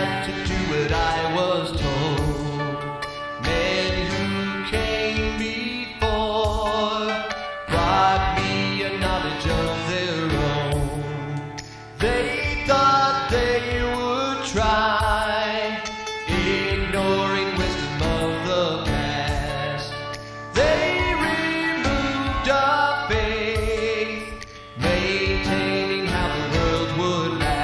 had to do what I was told. Men who came before brought me a knowledge of their own. They thought they would try, ignoring wisdom of the past. They removed our faith, maintaining how the world would last.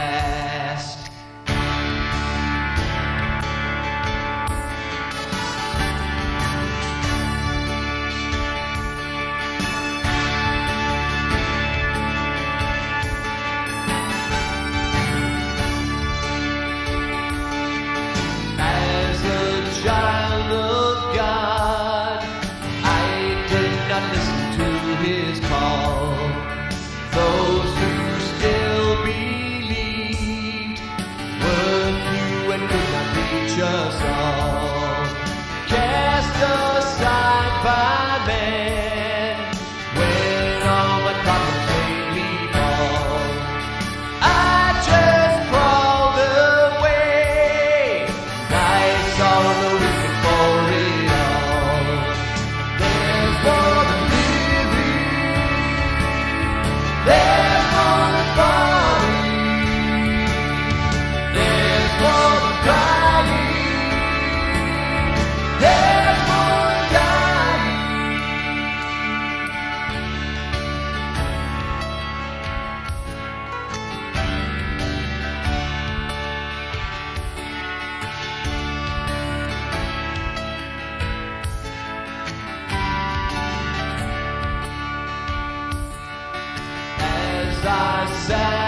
As a child of God, I did not listen to his call. Those who still believed were few and could not reach us all. Cast aside by man, when all my problems made me fall, I just crawled away. I saw no reason for it all. There's more than living, there's more than falling, there's more than crying, there's more than dying. As I sat